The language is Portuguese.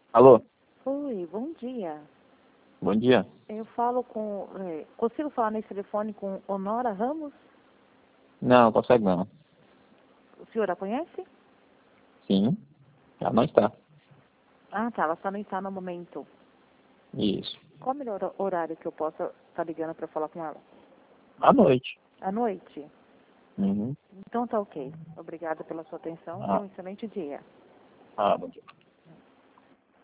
Alô, Oi, bom dia. bom dia. Eu falo com. Consigo falar nesse telefone com Honora Ramos? Não, consegue não. O senhor a conhece? Sim, ela não está. Ah, tá. Ela só não está no momento. Isso. Qual o melhor horário que eu possa estar ligando para falar com ela? À noite. À noite? Uhum. Então tá ok. Obrigada pela sua atenção. Tenha Ah, um excelente dia. bom dia.